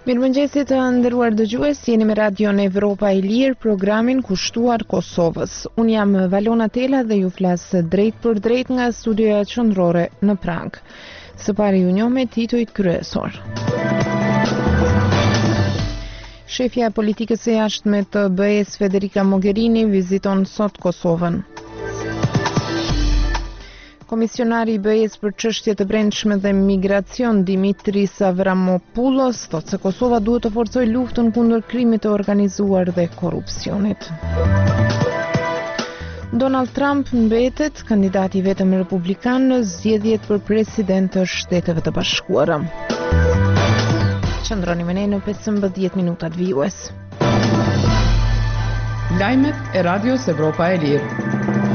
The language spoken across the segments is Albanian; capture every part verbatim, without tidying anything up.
Mirëmëngjesit të nderuar dëgjues, jeni me Radion Evropa e Lirë, programin kushtuar Kosovës. Unë jam Valona Tela dhe ju flas drejt për drejt nga studioja qendrore në Prag. Së pari ju njoh me titujt kryesor. Shefja e politikës së jashtme të B E-s Federica Mogherini viziton sot Kosovën. Komisionari i B E-s për çështje të brendshme dhe migracion Dimitris Avramopoulos thotë se Kosova duhet të forcojë luftën kundër krimit të organizuar dhe korrupsionit. Donald Trump mbetet kandidati vetëm republikan në zgjedhjet për president të Shteteve të Bashkuara. Qëndroni me ne në pesëmbëdhjetë minutat vijues. Lajmet e Radios Evropa e Lirë.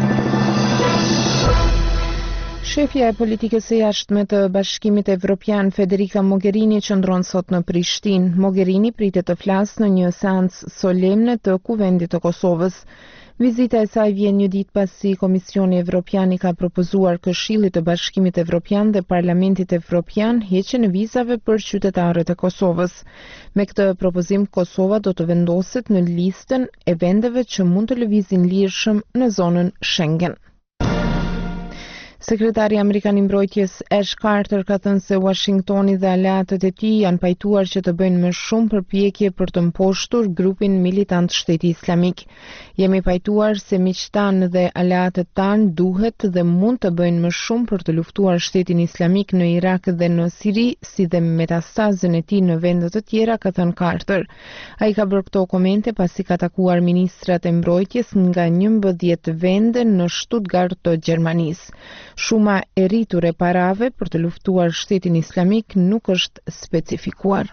Shefja e politikës së jashtme të Bashkimit Evropian Federica Mogherini qëndron sot në Prishtinë. Mogherini pritet të flasë në një seancë solemne të Kuvendit të Kosovës. Vizita e saj vjen një ditë pasi Komisioni Evropian i ka propozuar Këshillit të Bashkimit Evropian dhe Parlamentit Evropian heqjen e vizave për qytetarët e Kosovës. Me këtë propozim, Kosova do të vendoset në listën e vendeve që mund të lëvizin lirshëm në zonën Schengen. Sekretari Amerikan i Mbrojtjes Ash Carter ka thënë se Washingtoni dhe aleatët e tij janë pajtuar që të bëjnë më shumë përpjekje për të mposhtur grupin militant Shteti Islamik. Jemi pajtuar se miqtanë dhe aleatët tanë duhet dhe mund të bëjnë më shumë për të luftuar Shtetin Islamik në Irak dhe në Siri, si dhe metastazën e tij në vende të tjera, ka thënë Carter. Ai ka bërë këto komente pasi ka takuar ministrat e mbrojtjes nga njëmbëdhjetë vende në Stuttgart të Gjermanisë. Shuma e rritur e parave për të luftuar Shtetin Islamik nuk është specifikuar.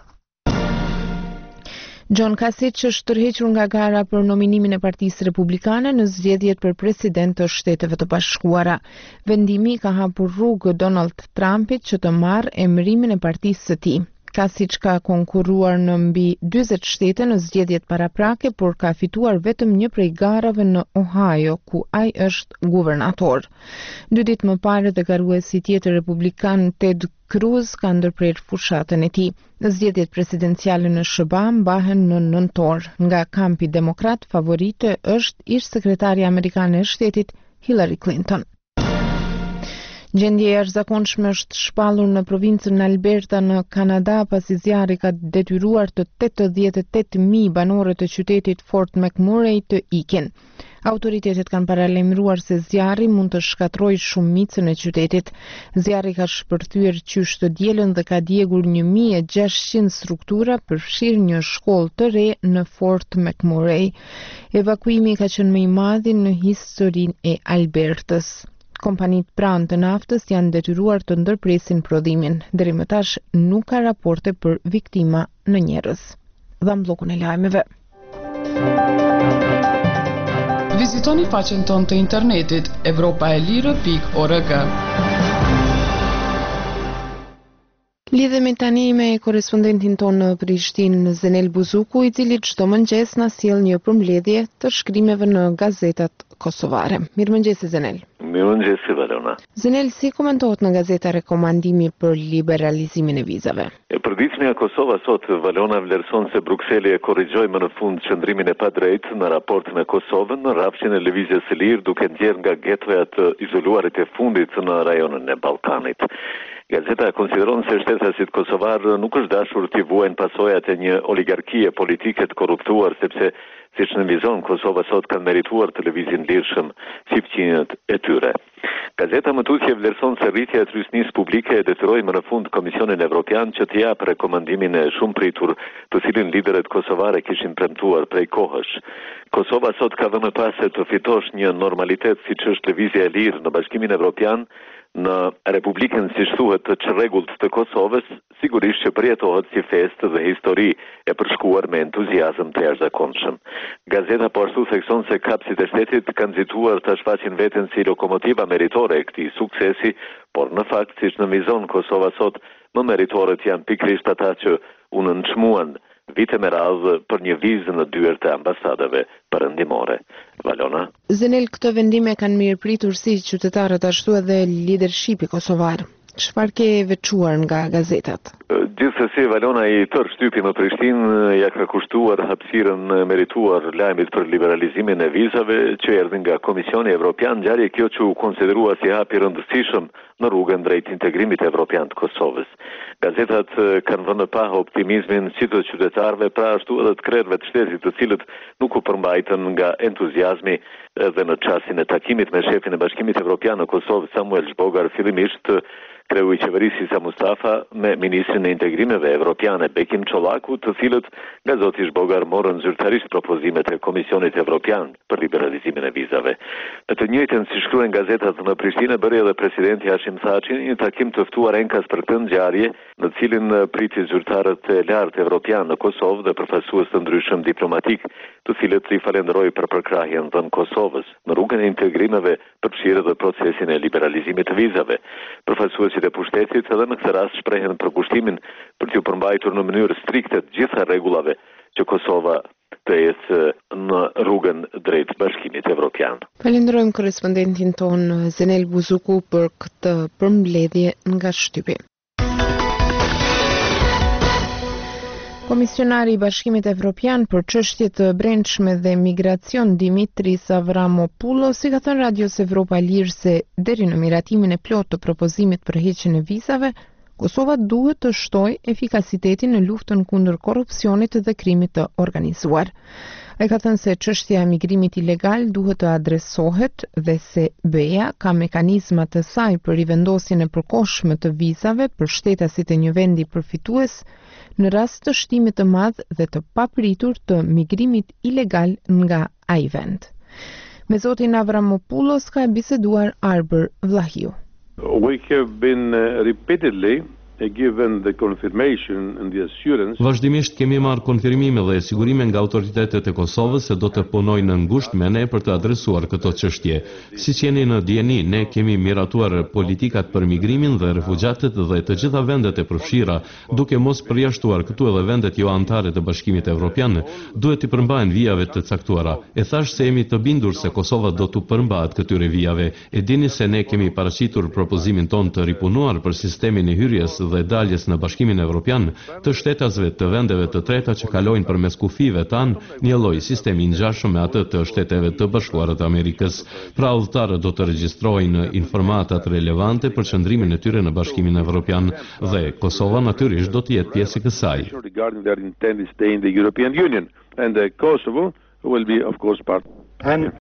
John Kasich është tërhequr nga gara për nominimin e Partisë Republikane në zgjedhjet për president të Shteteve të Bashkuara. Vendimi ka hapur rrugë Donald Trumpit që të marrë emërimin e partisë së tij. Kasich ka konkurruar në mbi dyzet shtete në zgjedhjet paraprake, por ka fituar vetëm një prej garave në Ohio, ku ai është guvernator. Dy ditë më parë dhe garuesi tjetër republikan Ted Cruz ka ndërprer fushatën e tij. Zgjedhjet presidenciale në S B A mbahen në nëntor. Nga kampi demokrat, favorite është ish sekretarja amerikane e shtetit Hillary Clinton. Gjendje e jashtëzakonshme është shpallur në provincën Alberta në Kanada pasi zjarri ka detyruar të tetëdhjetë e tetë mijë banore të qytetit Fort McMurray të ikin. Autoritetet kanë paralajmëruar se zjarri mund të shkatërrojë shumicën e qytetit. Zjarri ka shpërthyer qysh të dielën dhe ka djegur një mijë e gjashtëqind struktura, përfshirë një shkollë të re në Fort McMurray. Evakuimi ka qenë më i madh në historinë e Albertës. Kompanitë pranë të naftës janë detyruar të ndërpresin prodhimin. Deri më tash nuk ka raporte për viktima në njerëz. Dham bllokun e lajmeve. Vizitoni faqen tonë të internetit evropaelire pikë org. Lidhemi tani me korrespondentin tonë në Prishtinë, Zenel Buzuku, i cili çdo mëngjes na sjell një përmbledhje të shkrimeve në gazetat kosovare. Mirëmëngjes Zenel. Mirëmëngjes Valona. Zenel, si komentohet në gazeta rekomandimi për liberalizimin e vizave? E përditshmja Kosova sot, Valona, vlerëson se Brukseli e korrigjoi më në fund qëndrimin e padrejtë në raport me Kosovën në rrafshin e lëvizjes së lirë, duke nxjerrë nga ghettoja të izoluarit e fundit në rajonin e Ballkanit. Gazeta konsideron se shtetasit kosovar nuk është dashur t'i vuajnë pasojat e një oligarkie politike të korruptuar, sepse siç në vizon Kosova sot kanë merituar të lëvizin lirshëm si fqinjët e tyre. Gazeta më tutje vlerëson se rritja e trysnisë publike e detyroi më në fund Komisionin Evropian që t'i japë rekomandimin e shumë pritur, të cilin liderët kosovare kishin premtuar prej kohësh. Kosova sot ka vënë pas se të fitosh një normalitet siç është lëvizja e lirë në Bashkimin Evropian, në Republikën, siç thuhet, të çrregullt të Kosovës, sigurisht që përjetohet si festë dhe histori e përshkuar me entuziazëm të jashtëzakonshëm. Gazeta po ashtu thekson se kapësit e shtetit kanë nxituar të shfaqin veten si lokomotiva meritore e këtij suksesi, por në fakt, siç në vizon Kosova sot, më meritorët janë pikërisht ata që u nënçmuan vite me radhë për një vizë në dyert e ambasadave perëndimore. Valona. Zenel, këto vendime kanë mirëpritur si qytetarët ashtu edhe lidershipi kosovar. Çfarë ke veçuar nga gazetat? Gjithsesi, Valona i tërë shtypi në Prishtinë ja ka kushtuar hapësirën merituar lajmit për liberalizimin e vizave që erdhin nga Komisioni Evropian, ngjarje kjo që u konsiderua si hap i rëndësishëm në rrugën drejt integrimit evropian të Kosovës. Gazetat kanë vënë pa optimizmin si të qytetarëve, pra ashtu edhe të krerëve të shtetit, të cilët nuk u përmbajtën nga entuziazmi dhe në çastin e takimit me shefin e Bashkimit Evropian në Kosovë, Samuel Zhbogar, fillimisht kreu i qeverisë Isa Mustafa me ministrin e integrimeve evropiane Bekim Çollaku, të cilët nga zoti Zhbogar morën zyrtarisht propozimet e Komisionit Evropian për liberalizimin e vizave. Në të njëjtën, si shkruajnë gazetat në Prishtinë, bëri edhe presidenti Hashim Thaçi një takim të ftuar enkas për këtë ngjarje, në cilin priti zyrtarët e lartë evropian në Kosovë dhe përfaqësues të ndryshëm diplomatik, të cilët i falenderoi për përkrahjen dhënë Kosovës në rrugën e integrimeve, përfshirë edhe procesin e liberalizimit të vizave. Përfaqësuesit e pushtetit edhe në këtë rast shprehen përkushtimin për t'u përmbajtur në mënyrë strikte të gjitha rregullave që Kosova të ecë në rrugën drejt Bashkimit Evropian. Falenderojmë korrespondentin ton Zenel Buzuku për këtë përmbledhje nga shtypi. Komisionari i Bashkimit Evropian për çështje të brendshme dhe migracion Dimitris Avramopoulos i ka thënë Radios Evropa Lirë se deri në miratimin e plotë të propozimit për heqjen e vizave, Kosova duhet të shtojë efikasitetin në luftën kundër korrupsionit dhe krimit të organizuar. Ai ka thënë se çështja e migrimit ilegal duhet të adresohet dhe se B E A ka mekanizmat të saj për rivendosjen e përkohshme të vizave për shtetasit e një vendi përfitues në rast të shtimit të madh dhe të papritur të migrimit ilegal nga ai vend. Me zotin Avramopoulos ka biseduar Arber Vlahiu. We have been uh, repeatedly given the confirmation and the assurance. Vazhdimisht kemi marrë konfirmime dhe sigurime nga autoritetet e Kosovës se do të punojnë në ngushtë me ne për të adresuar këto çështje. Siç jeni në dieni, ne kemi miratuar politikat për migrimin dhe refugjatët dhe të gjitha vendet e përfshira, duke mos përjashtuar këtu edhe vendet jo anëtare të Bashkimit Evropian, duhet të përmbahen vijave të caktuara. E thash se jemi të bindur se Kosova do të përmbahet këtyre vijave. E dini se ne kemi paraqitur propozimin ton të ripunuar për sistemin e hyrjes dhe daljes në Bashkimin Evropian të shtetasve të vendeve të treta që kalojnë përmes kufive tanë një lloj sistemi i ngjashëm me atë të shteteve të Bashkuara të Amerikës. Pra udhëtarët do të regjistrojnë informatat relevante për qëndrimin e tyre në Bashkimin Evropian dhe Kosova natyrisht do të jetë pjesë e kësaj. And Kosovo will be of course part.